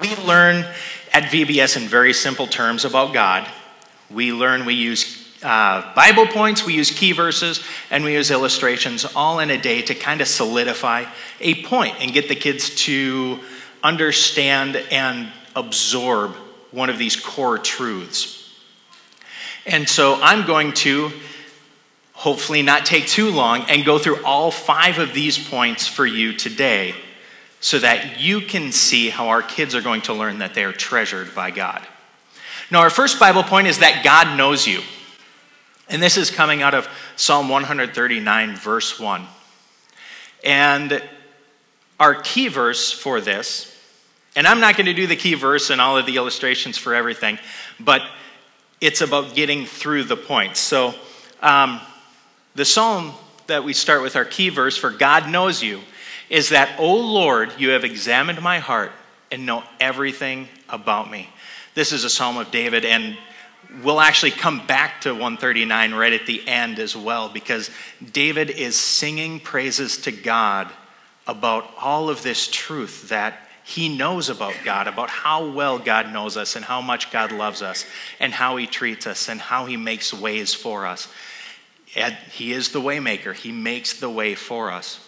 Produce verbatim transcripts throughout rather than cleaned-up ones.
we learn at V B S in very simple terms about God. We learn, we use uh, Bible points, we use key verses, and we use illustrations all in a day to kind of solidify a point and get the kids to understand and absorb one of these core truths. And so I'm going to hopefully not take too long and go through all five of these points for you today so that you can see how our kids are going to learn that they are treasured by God. Now, our first Bible point is that God knows you. And this is coming out of Psalm one thirty-nine, verse one. And our key verse for this, and I'm not going to do the key verse and all of the illustrations for everything, but it's about getting through the points. So um, the psalm that we start with, our key verse for God knows you, is that, O Lord, you have examined my heart and know everything about me. This is a psalm of David, and we'll actually come back to one thirty-nine right at the end as well, because David is singing praises to God about all of this truth that he knows about God, about how well God knows us and how much God loves us and how he treats us and how he makes ways for us. And he is the way maker. He makes the way for us.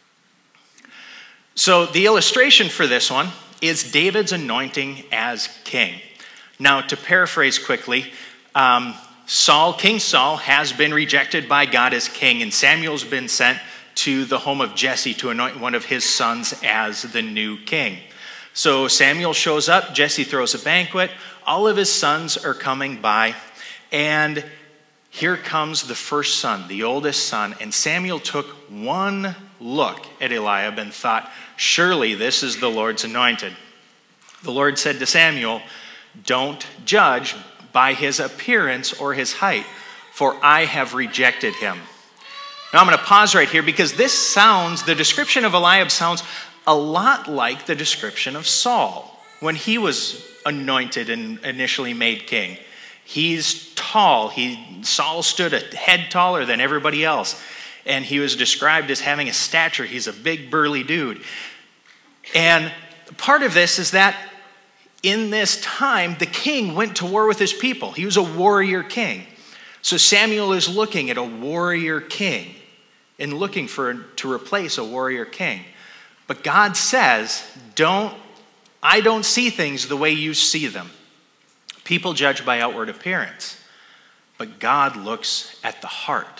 So the illustration for this one is David's anointing as king. Now, to paraphrase quickly, um, Saul, King Saul, has been rejected by God as king, and Samuel's been sent to the home of Jesse to anoint one of his sons as the new king. So Samuel shows up, Jesse throws a banquet, all of his sons are coming by, and here comes the first son, the oldest son, and Samuel took one look at Eliab and thought, surely this is the Lord's anointed. The Lord said to Samuel, don't judge by his appearance or his height, for I have rejected him. Now I'm going to pause right here because this sounds, the description of Eliab sounds a lot like the description of Saul when he was anointed and initially made king. He's tall. He, Saul stood a head taller than everybody else, and he was described as having a stature. He's a big, burly dude. And part of this is that in this time, the king went to war with his people. He was a warrior king. So Samuel is looking at a warrior king and looking for to replace a warrior king. But God says, don't, I don't see things the way you see them. People judge by outward appearance, but God looks at the heart.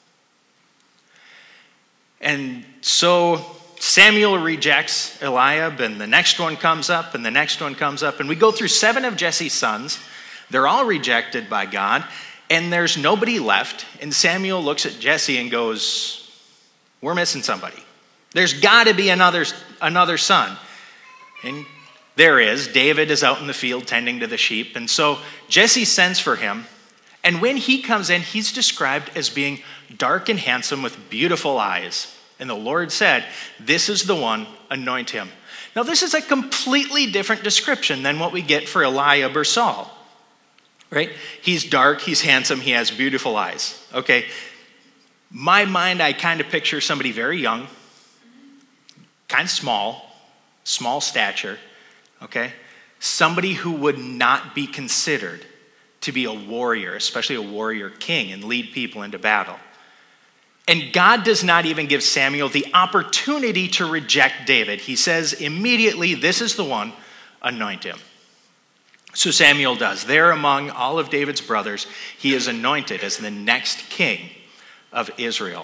And so Samuel rejects Eliab, and the next one comes up, and the next one comes up. And we go through seven of Jesse's sons. They're all rejected by God, and there's nobody left. And Samuel looks at Jesse and goes, we're missing somebody. There's got to be another, another son. And there is. David is out in the field tending to the sheep. And so Jesse sends for him. And when he comes in, he's described as being dark and handsome with beautiful eyes. And the Lord said, this is the one, anoint him. Now, this is a completely different description than what we get for Eliab or Saul, right? He's dark, he's handsome, he has beautiful eyes, okay? My mind, I kind of picture somebody very young, kind of small, small stature, okay? Somebody who would not be considered to be a warrior, especially a warrior king, and lead people into battle. And God does not even give Samuel the opportunity to reject David. He says immediately, this is the one, anoint him. So Samuel does. There among all of David's brothers, he is anointed as the next king of Israel.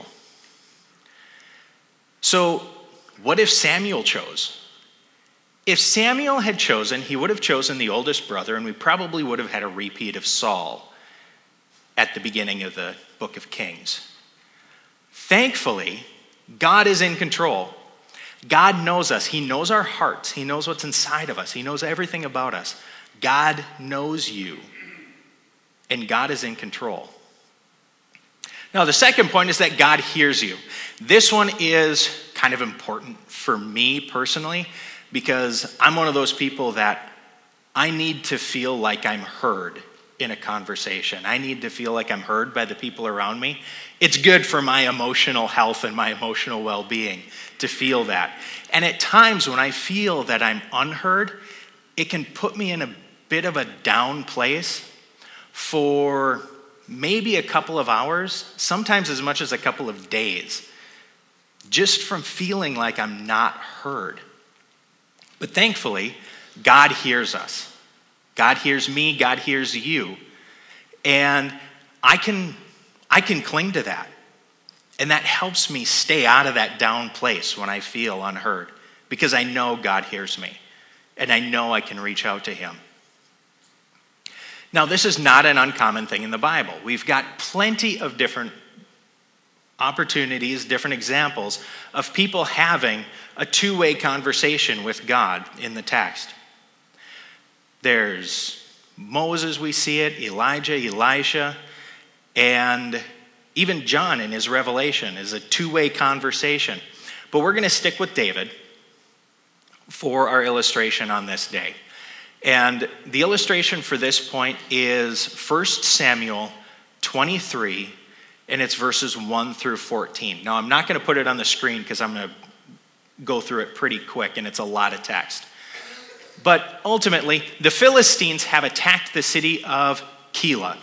So what if Samuel chose? If Samuel had chosen, he would have chosen the oldest brother, and we probably would have had a repeat of Saul at the beginning of the book of Kings. Thankfully, God is in control. God knows us. He knows our hearts. He knows what's inside of us. He knows everything about us. God knows you, and God is in control. Now, the second point is that God hears you. This one is kind of important for me personally, because I'm one of those people that I need to feel like I'm heard in a conversation. I need to feel like I'm heard by the people around me. It's good for my emotional health and my emotional well-being to feel that. And at times when I feel that I'm unheard, it can put me in a bit of a down place for maybe a couple of hours, sometimes as much as a couple of days, just from feeling like I'm not heard. But thankfully, God hears us. God hears me, God hears you. And I can, I can cling to that. And that helps me stay out of that down place when I feel unheard, because I know God hears me, and I know I can reach out to him. Now, this is not an uncommon thing in the Bible. We've got plenty of different opportunities, different examples of people having a two-way conversation with God in the text. There's Moses, we see it, Elijah, Elisha, and even John in his Revelation is a two-way conversation. But we're going to stick with David for our illustration on this day. And the illustration for this point is First Samuel twenty-three, and it's verses one through fourteen. Now, I'm not going to put it on the screen because I'm going to go through it pretty quick, and it's a lot of text. But ultimately, the Philistines have attacked the city of Keilah.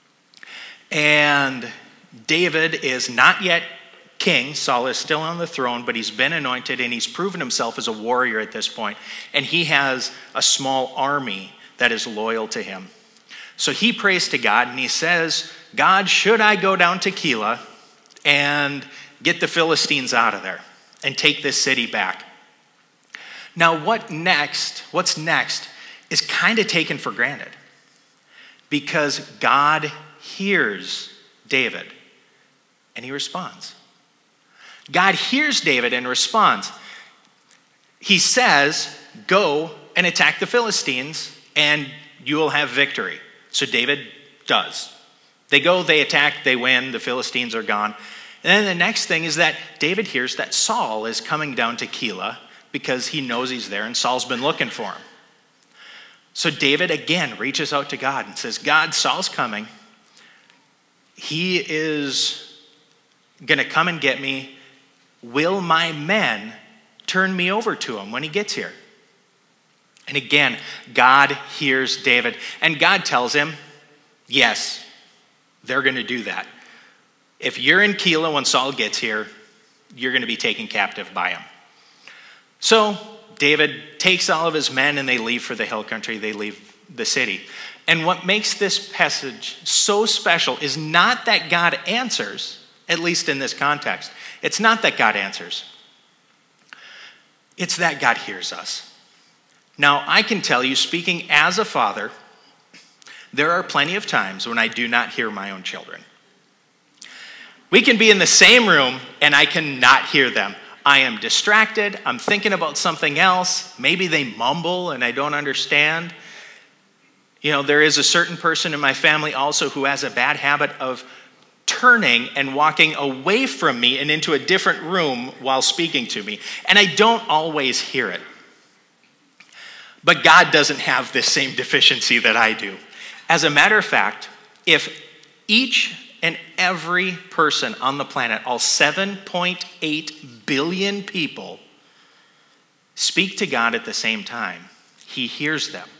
And David is not yet king. Saul is still on the throne, but he's been anointed and he's proven himself as a warrior at this point. And he has a small army that is loyal to him. So he prays to God and he says, God, should I go down to Keilah and get the Philistines out of there and take this city back? Now, what next, what's next is kind of taken for granted, because God hears David and he responds. God hears David and responds. He says, go and attack the Philistines and you will have victory. So David does. They go, they attack, they win, the Philistines are gone. And then the next thing is that David hears that Saul is coming down to Keilah because he knows he's there and Saul's been looking for him. So David again reaches out to God and says, God, Saul's coming. He is going to come and get me. Will my men turn me over to him when he gets here? And again, God hears David. And God tells him, yes, they're going to do that. If you're in Keilah when Saul gets here, you're going to be taken captive by him. So David takes all of his men and they leave for the hill country. They leave the city. And what makes this passage so special is not that God answers, at least in this context. It's not that God answers. It's that God hears us. Now, I can tell you, speaking as a father, there are plenty of times when I do not hear my own children. We can be in the same room and I cannot hear them. I am distracted. I'm thinking about something else. Maybe they mumble and I don't understand. You know, there is a certain person in my family also who has a bad habit of turning and walking away from me and into a different room while speaking to me. And I don't always hear it. But God doesn't have this same deficiency that I do. As a matter of fact, if each and every person on the planet, all seven point eight billion people, speak to God at the same time, he hears them.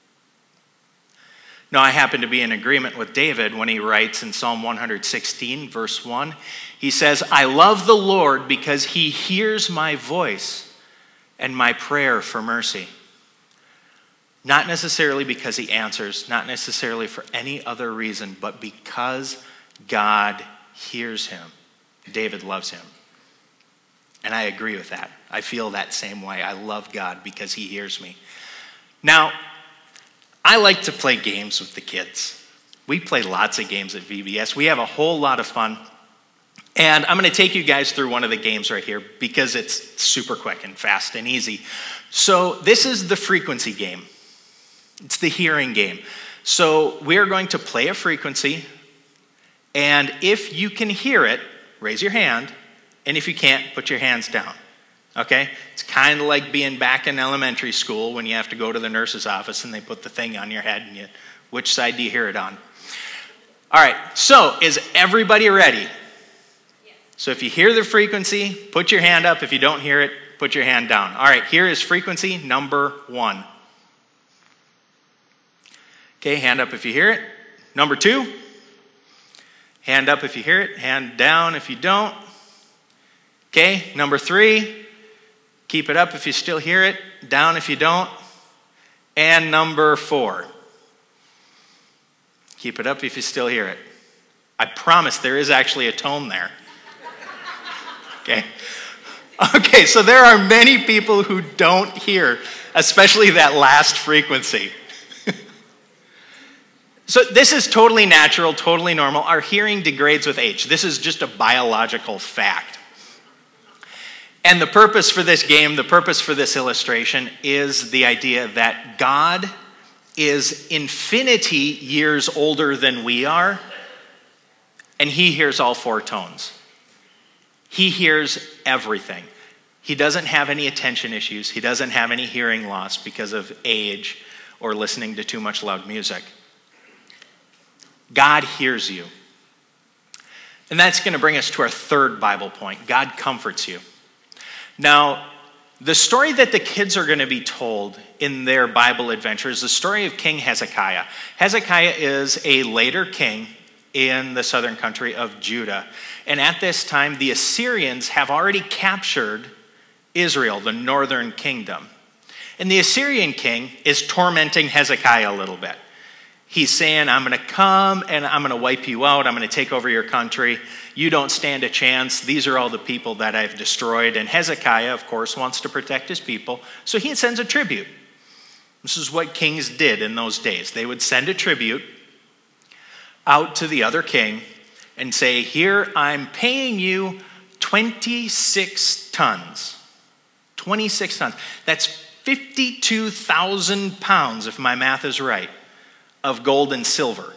Now, I happen to be in agreement with David when he writes in Psalm one sixteen, verse one. He says, I love the Lord because he hears my voice and my prayer for mercy. Not necessarily because he answers, not necessarily for any other reason, but because God hears him. David loves him. And I agree with that. I feel that same way. I love God because he hears me. Now, I like to play games with the kids. We play lots of games at V B S. We have a whole lot of fun. And I'm going to take you guys through one of the games right here because it's super quick and fast and easy. So this is the frequency game. It's the hearing game. So we're going to play a frequency. And if you can hear it, raise your hand. And if you can't, put your hands down. Okay? It's kind of like being back in elementary school when you have to go to the nurse's office and they put the thing on your head and you, which side do you hear it on? All right, so is everybody ready? Yes. So if you hear the frequency, put your hand up. If you don't hear it, put your hand down. All right, here is frequency number one. Okay, hand up if you hear it. Number two, hand up if you hear it, hand down if you don't. Okay, number three, keep it up if you still hear it, down if you don't. And number four, keep it up if you still hear it. I promise there is actually a tone there. Okay. Okay, so there are many people who don't hear, especially that last frequency. So this is totally natural, totally normal. Our hearing degrades with age. This is just a biological fact. And the purpose for this game, the purpose for this illustration is the idea that God is infinity years older than we are, and he hears all four tones. He hears everything. He doesn't have any attention issues. He doesn't have any hearing loss because of age or listening to too much loud music. God hears you. And that's going to bring us to our third Bible point. God comforts you. Now, the story that the kids are going to be told in their Bible adventure is the story of King Hezekiah. Hezekiah is a later king in the southern country of Judah. And at this time, the Assyrians have already captured Israel, the northern kingdom. And the Assyrian king is tormenting Hezekiah a little bit. He's saying, I'm going to come and I'm going to wipe you out. I'm going to take over your country. You don't stand a chance. These are all the people that I've destroyed. And Hezekiah, of course, wants to protect his people. So he sends a tribute. This is what kings did in those days. They would send a tribute out to the other king and say, here, I'm paying you twenty-six tons. twenty-six tons. That's fifty-two thousand pounds, if my math is right, of gold and silver.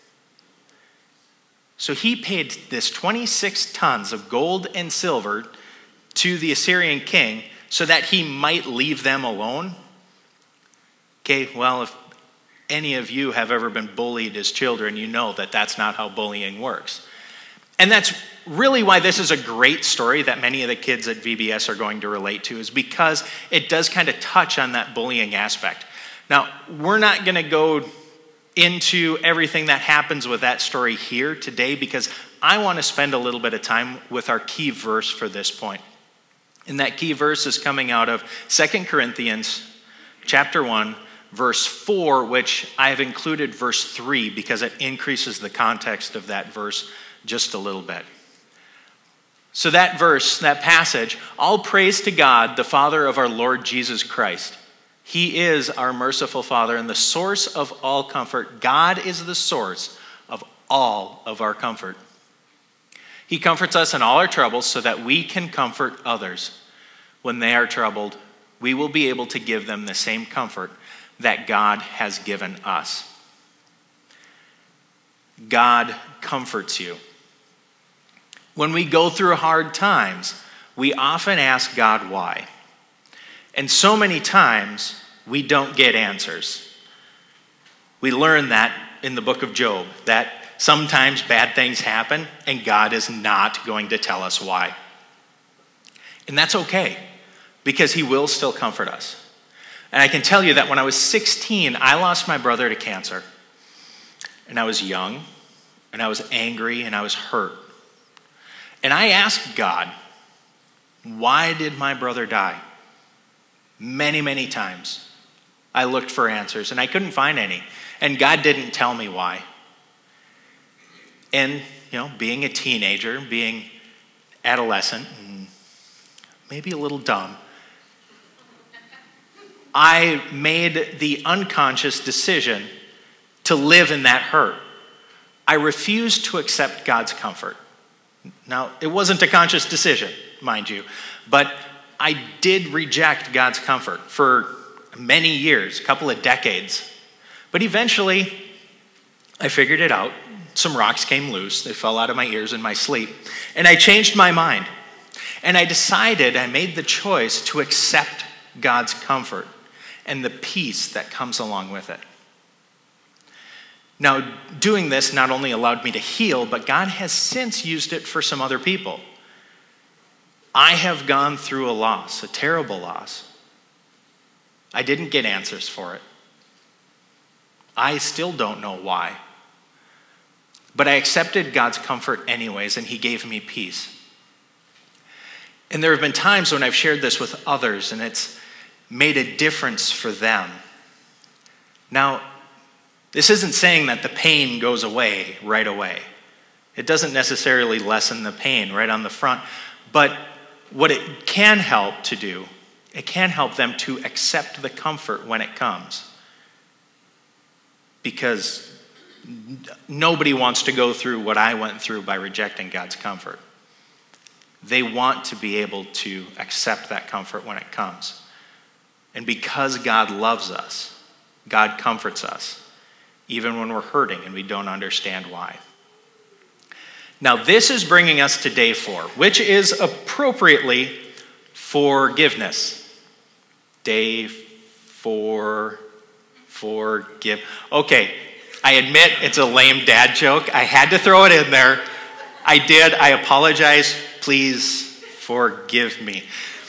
So he paid this twenty-six tons of gold and silver to the Assyrian king so that he might leave them alone. Okay, well, if any of you have ever been bullied as children, you know that that's not how bullying works. And that's really why this is a great story that many of the kids at V B S are going to relate to, is because it does kind of touch on that bullying aspect. Now, we're not going to go into everything that happens with that story here today, because I want to spend a little bit of time with our key verse for this point. And that key verse is coming out of Second Corinthians chapter one, verse four, which I have included verse three because it increases the context of that verse just a little bit. So that verse, that passage, all praise to God, the Father of our Lord Jesus Christ. He is our merciful Father and the source of all comfort. God is the source of all of our comfort. He comforts us in all our troubles so that we can comfort others. When they are troubled, we will be able to give them the same comfort that God has given us. God comforts you. When we go through hard times, we often ask God why. And so many times, we don't get answers. We learn that in the book of Job, that sometimes bad things happen and God is not going to tell us why. And that's okay, because he will still comfort us. And I can tell you that when I was sixteen, I lost my brother to cancer. And I was young, and I was angry, and I was hurt. And I asked God, why did my brother die? Many, many times. I looked for answers, and I couldn't find any. And God didn't tell me why. And, you know, being a teenager, being adolescent, and maybe a little dumb, I made the unconscious decision to live in that hurt. I refused to accept God's comfort. Now, it wasn't a conscious decision, mind you, but I did reject God's comfort for many years, a couple of decades. But eventually, I figured it out. Some rocks came loose. They fell out of my ears in my sleep. And I changed my mind. And I decided, I made the choice to accept God's comfort and the peace that comes along with it. Now, doing this not only allowed me to heal, but God has since used it for some other people. I have gone through a loss, a terrible loss. I didn't get answers for it. I still don't know why. But I accepted God's comfort anyways, and he gave me peace. And there have been times when I've shared this with others, and it's made a difference for them. Now, this isn't saying that the pain goes away right away. It doesn't necessarily lessen the pain right on the front. But what it can help to do, it can help them to accept the comfort when it comes. Because nobody wants to go through what I went through by rejecting God's comfort. They want to be able to accept that comfort when it comes. And because God loves us, God comforts us, even when we're hurting and we don't understand why. Now, this is bringing us to day four, which is appropriately forgiveness. Day four, forgive. Okay, I admit it's a lame dad joke. I had to throw it in there. I did. I apologize. Please forgive me.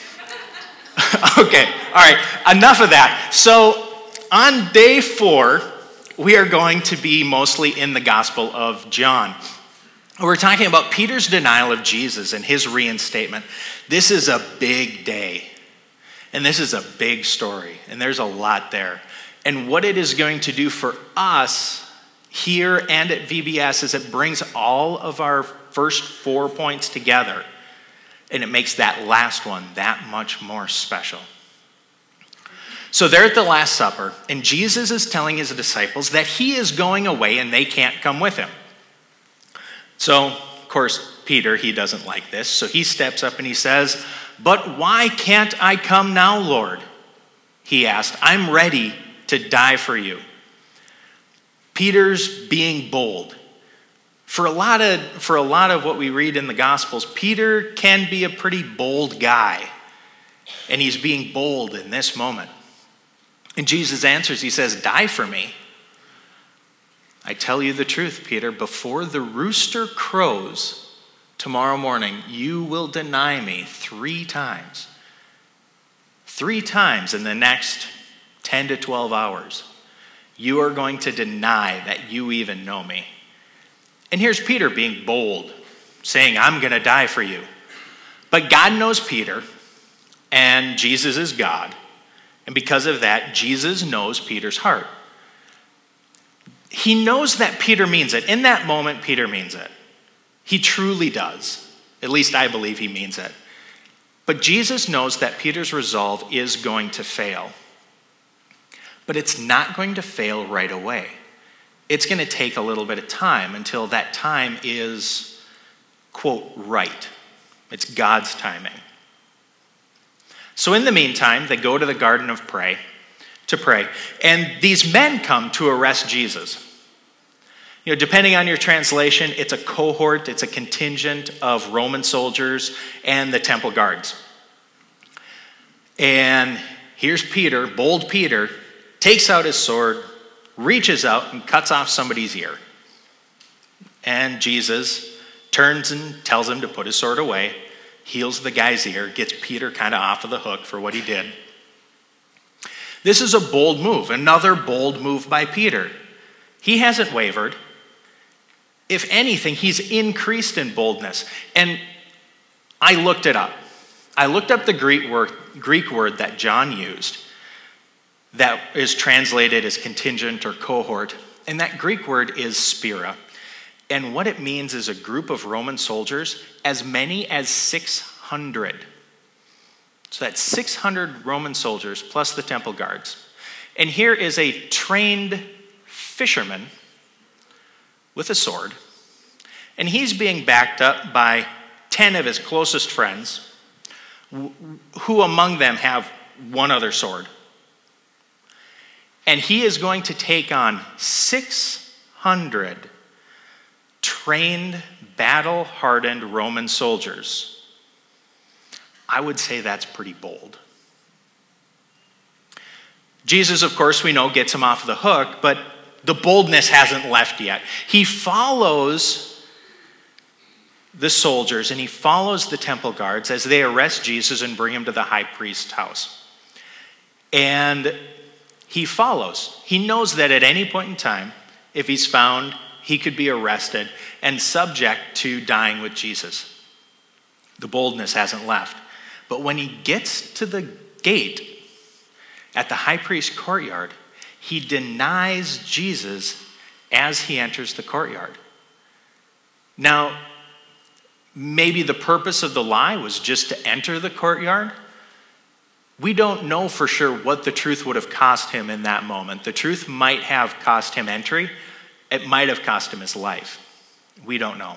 Okay, all right, enough of that. So, on day four, we are going to be mostly in the Gospel of John. We're talking about Peter's denial of Jesus and his reinstatement. This is a big day, and this is a big story, and there's a lot there. And what it is going to do for us here and at V B S is it brings all of our first four points together, and it makes that last one that much more special. So they're at the Last Supper, and Jesus is telling his disciples that he is going away and they can't come with him. So, of course, Peter, he doesn't like this, so he steps up and he says, "But why can't I come now, Lord?" He asked. "I'm ready to die for you." Peter's being bold. For a lot of, for a lot of what we read in the Gospels, Peter can be a pretty bold guy, and he's being bold in this moment. And Jesus answers, he says, "Die for me. I tell you the truth, Peter, before the rooster crows tomorrow morning, you will deny me three times. Three times in the next ten to twelve hours. You are going to deny that you even know me." And here's Peter being bold, saying, "I'm going to die for you." But God knows Peter, and Jesus is God. And because of that, Jesus knows Peter's heart. He knows that Peter means it. In that moment, Peter means it. He truly does. At least I believe he means it. But Jesus knows that Peter's resolve is going to fail. But it's not going to fail right away. It's going to take a little bit of time until that time is, quote, right. It's God's timing. So in the meantime, they go to the Garden of Pray to pray. And these men come to arrest Jesus. You know, depending on your translation, it's a cohort, it's a contingent of Roman soldiers and the temple guards. And here's Peter, bold Peter, takes out his sword, reaches out and cuts off somebody's ear. And Jesus turns and tells him to put his sword away, heals the guy's ear, gets Peter kind of off of the hook for what he did. This is a bold move, another bold move by Peter. He hasn't wavered. If anything, he's increased in boldness. And I looked it up. I looked up the Greek word, Greek word that John used that is translated as contingent or cohort. And that Greek word is spira. And what it means is a group of Roman soldiers, as many as six hundred. So that's six hundred Roman soldiers plus the temple guards. And here is a trained fisherman with a sword. And he's being backed up by ten of his closest friends, who among them have one other sword. And he is going to take on six hundred trained, battle-hardened Roman soldiers. I would say that's pretty bold. Jesus, of course, we know, gets him off the hook, but the boldness hasn't left yet. He follows the soldiers and he follows the temple guards as they arrest Jesus and bring him to the high priest's house. And he follows. He knows that at any point in time, if he's found, he could be arrested and subject to dying with Jesus. The boldness hasn't left. But when he gets to the gate at the high priest's courtyard, he denies Jesus as he enters the courtyard. Now, maybe the purpose of the lie was just to enter the courtyard. We don't know for sure what the truth would have cost him in that moment. The truth might have cost him entry. It might have cost him his life. We don't know.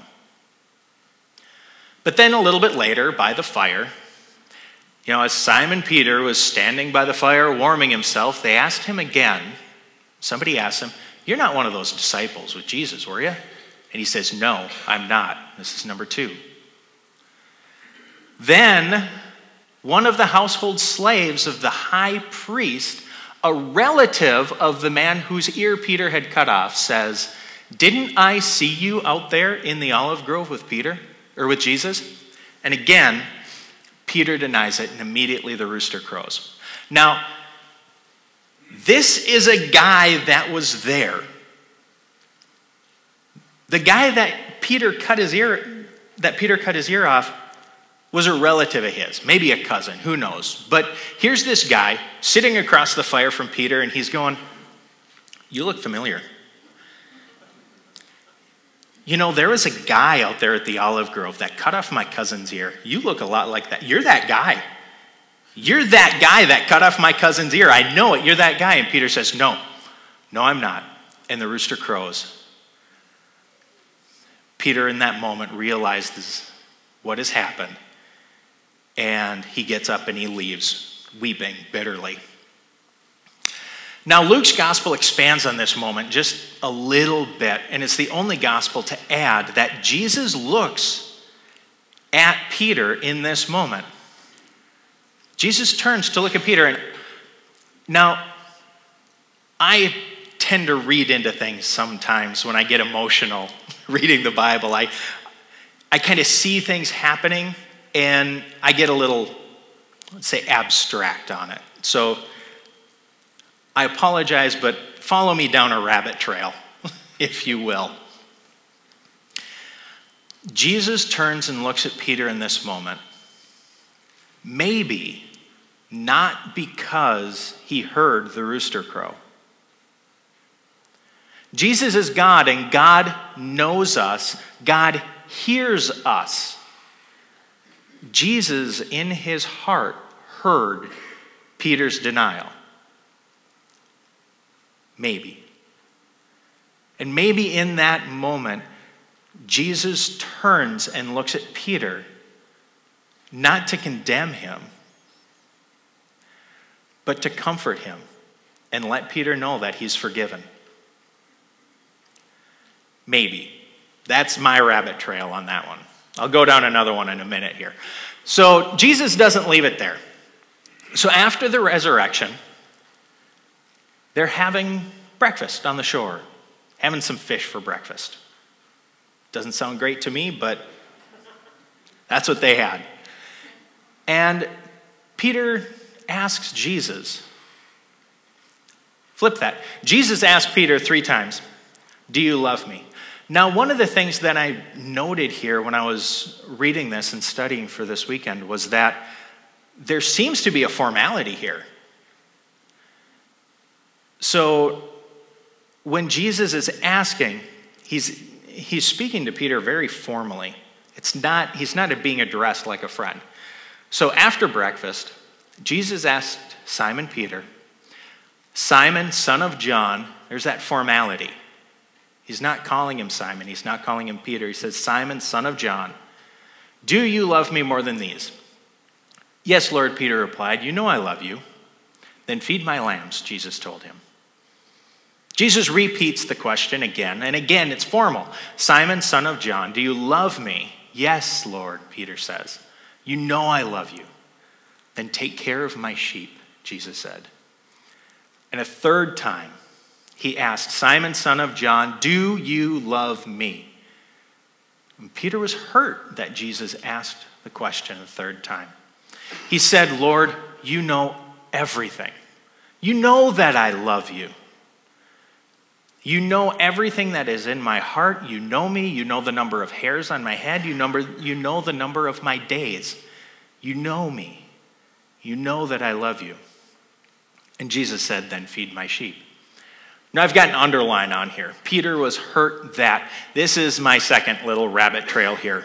But then a little bit later, by the fire, you know, as Simon Peter was standing by the fire warming himself, they asked him again. Somebody asked him, "You're not one of those disciples with Jesus, were you?" And he says, "No, I'm not." This is number two. Then one of the household slaves of the high priest, a relative of the man whose ear Peter had cut off, says, "Didn't I see you out there in the olive grove with Peter, or with Jesus?" And again, Peter denies it, and immediately the rooster crows. Now, this is a guy that was there. The guy that Peter cut his ear, that Peter cut his ear off, was a relative of his, maybe a cousin, who knows. But here's this guy sitting across the fire from Peter, and he's going, "You look familiar. You know, there was a guy out there at the olive grove that cut off my cousin's ear. You look a lot like that. You're that guy. You're that guy that cut off my cousin's ear. I know it. You're that guy." And Peter says, "No, no, I'm not." And the rooster crows. Peter, in that moment, realizes what has happened. And he gets up and he leaves, weeping bitterly. Now, Luke's gospel expands on this moment just a little bit, and it's the only gospel to add that Jesus looks at Peter in this moment. Jesus turns to look at Peter, and now, I tend to read into things sometimes when I get emotional reading the Bible. I, I kind of see things happening, and I get a little, let's say, abstract on it. So I apologize, but follow me down a rabbit trail, if you will. Jesus turns and looks at Peter in this moment. Maybe not because he heard the rooster crow. Jesus is God, and God knows us. God hears us. Jesus, in his heart, heard Peter's denial. Maybe. And maybe in that moment, Jesus turns and looks at Peter, not to condemn him, but to comfort him and let Peter know that he's forgiven. Maybe. That's my rabbit trail on that one. I'll go down another one in a minute here. So Jesus doesn't leave it there. So after the resurrection, they're having breakfast on the shore, having some fish for breakfast. Doesn't sound great to me, but that's what they had. And Peter asks Jesus, flip that. Jesus asked Peter three times, "Do you love me?" Now, one of the things that I noted here when I was reading this and studying for this weekend was that there seems to be a formality here. So when Jesus is asking, he's, he's speaking to Peter very formally. It's not, he's not being addressed like a friend. So after breakfast, Jesus asked Simon Peter, "Simon, son of John," there's that formality. He's not calling him Simon. He's not calling him Peter. He says, "Simon, son of John, do you love me more than these?" "Yes, Lord," Peter replied. "You know I love you." "Then feed my lambs," Jesus told him. Jesus repeats the question again, and again it's formal. "Simon, son of John, do you love me?" "Yes, Lord," Peter says. "You know I love you." "Then take care of my sheep," Jesus said. And a third time, he asked, "Simon, son of John, do you love me?" And Peter was hurt that Jesus asked the question a third time. He said, "Lord, you know everything. You know that I love you. You know everything that is in my heart. You know me. You know the number of hairs on my head. You, number, you know the number of my days. You know me. You know that I love you. And Jesus said, then feed my sheep. Now I've got an underline on here. Peter was hurt that. This is my second little rabbit trail here.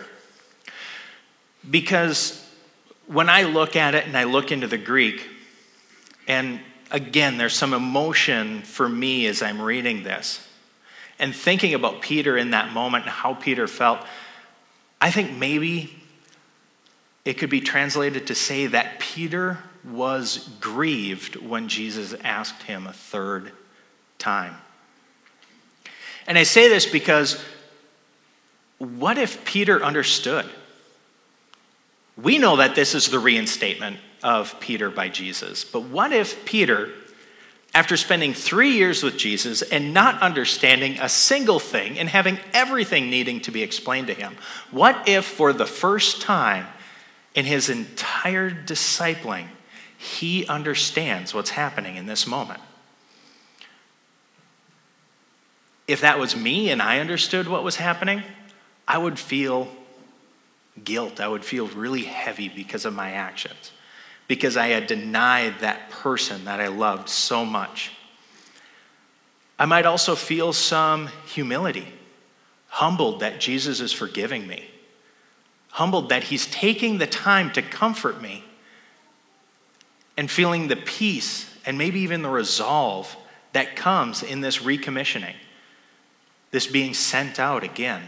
Because when I look at it and I look into the Greek, and again, there's some emotion for me as I'm reading this. And thinking about Peter in that moment and how Peter felt, I think maybe it could be translated to say that Peter was grieved when Jesus asked him a third time. And I say this because what if Peter understood? We know that this is the reinstatement of Peter by Jesus. But what if Peter, after spending three years with Jesus and not understanding a single thing and having everything needing to be explained to him, what if for the first time in his entire discipling, he understands what's happening in this moment? If that was me and I understood what was happening, I would feel guilt. I would feel really heavy because of my actions, because I had denied that person that I loved so much. I might also feel some humility, humbled that Jesus is forgiving me, humbled that he's taking the time to comfort me, and feeling the peace and maybe even the resolve that comes in this recommissioning, this being sent out again.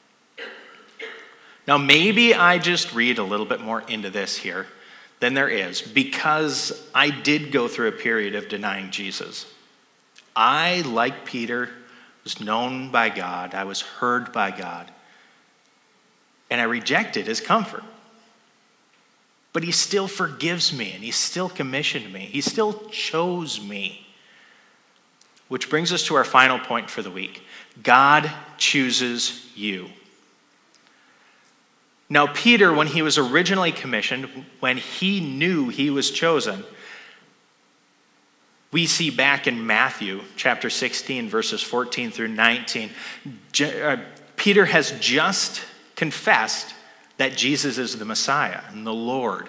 Now, maybe I just read a little bit more into this here than there is, because I did go through a period of denying Jesus. I, like Peter, was known by God. I was heard by God. And I rejected his comfort. But he still forgives me, and he still commissioned me. He still chose me. Which brings us to our final point for the week. God chooses you. Now, Peter, when he was originally commissioned, when he knew he was chosen, we see back in Matthew chapter sixteen, verses fourteen through nineteen, Peter has just confessed that Jesus is the Messiah and the Lord.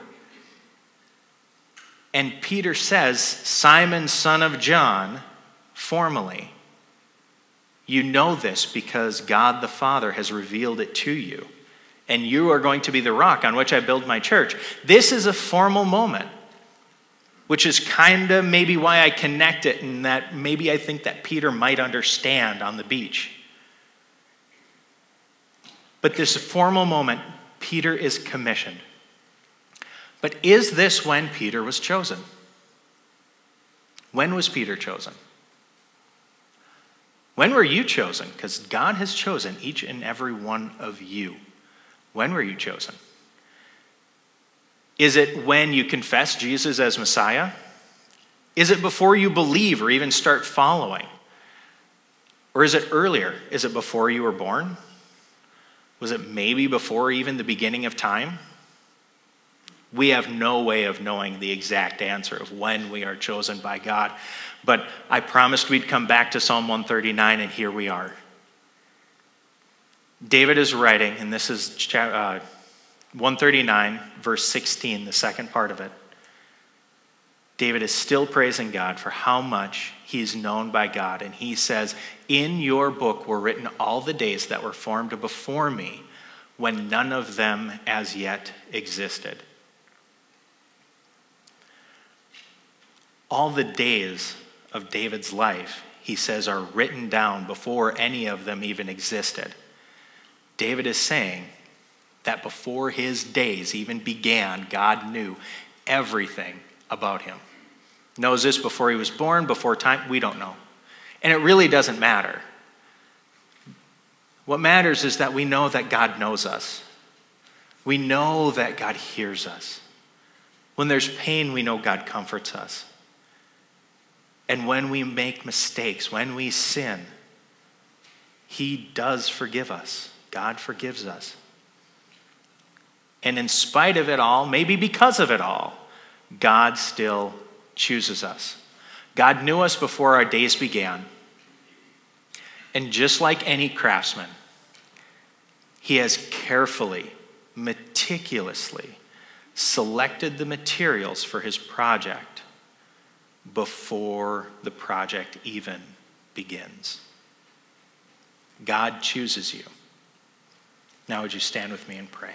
And Peter says, Simon, son of John, formally, you know this because God the Father has revealed it to you. And you are going to be the rock on which I build my church. This is a formal moment, which is kind of maybe why I connect it, and that maybe I think that Peter might understand on the beach. But this formal moment, Peter is commissioned. But is this when Peter was chosen? When was Peter chosen? When were you chosen? Because God has chosen each and every one of you. When were you chosen? Is it when you confess Jesus as Messiah? Is it before you believe or even start following? Or is it earlier? Is it before you were born? Was it maybe before even the beginning of time? We have no way of knowing the exact answer of when we are chosen by God. But I promised we'd come back to Psalm one thirty-nine, and here we are. David is writing, and this is uh, one thirty-nine, verse sixteen, the second part of it. David is still praising God for how much he is known by God. And he says, in your book were written all the days that were formed before me, when none of them as yet existed. All the days of David's life, he says, are written down before any of them even existed. David is saying that before his days even began, God knew everything about him. Knows this before he was born, before time, we don't know. And it really doesn't matter. What matters is that we know that God knows us. We know that God hears us. When there's pain, we know God comforts us. And when we make mistakes, when we sin, he does forgive us. God forgives us. And in spite of it all, maybe because of it all, God still chooses us. God knew us before our days began. And just like any craftsman, he has carefully, meticulously selected the materials for his project before the project even begins. God chooses you. Now would you stand with me and pray?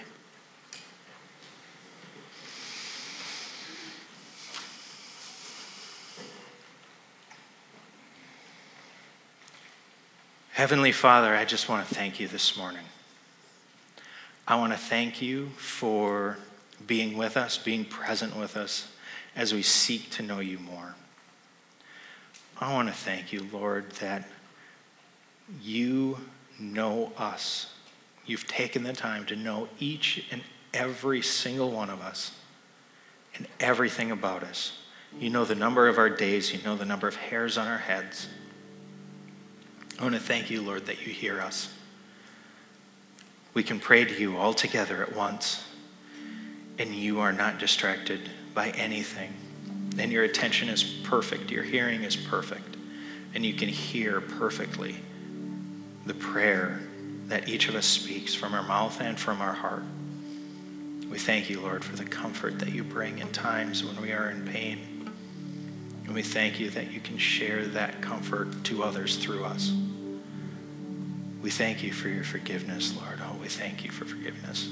Heavenly Father, I just want to thank you this morning. I want to thank you for being with us, being present with us as we seek to know you more. I want to thank you, Lord, that you know us. You've taken the time to know each and every single one of us and everything about us. You know the number of our days. You know the number of hairs on our heads. I want to thank you, Lord, that you hear us. We can pray to you all together at once, and you are not distracted by anything. And your attention is perfect. Your hearing is perfect. And you can hear perfectly the prayer that each of us speaks from our mouth and from our heart. We thank you, Lord, for the comfort that you bring in times when we are in pain. And we thank you that you can share that comfort to others through us. We thank you for your forgiveness, Lord. Oh, we thank you for forgiveness.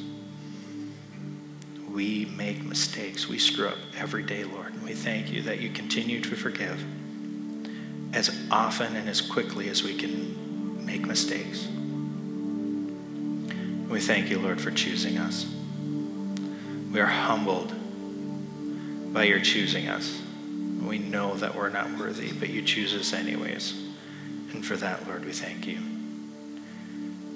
We make mistakes. We screw up every day, Lord. And we thank you that you continue to forgive as often and as quickly as we can make mistakes. We thank you, Lord, for choosing us. We are humbled by your choosing us. We know that we're not worthy, but you choose us anyways. And for that, Lord, we thank you.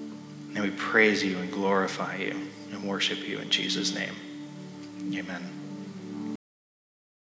And we praise you and glorify you and worship you in Jesus' name. Amen.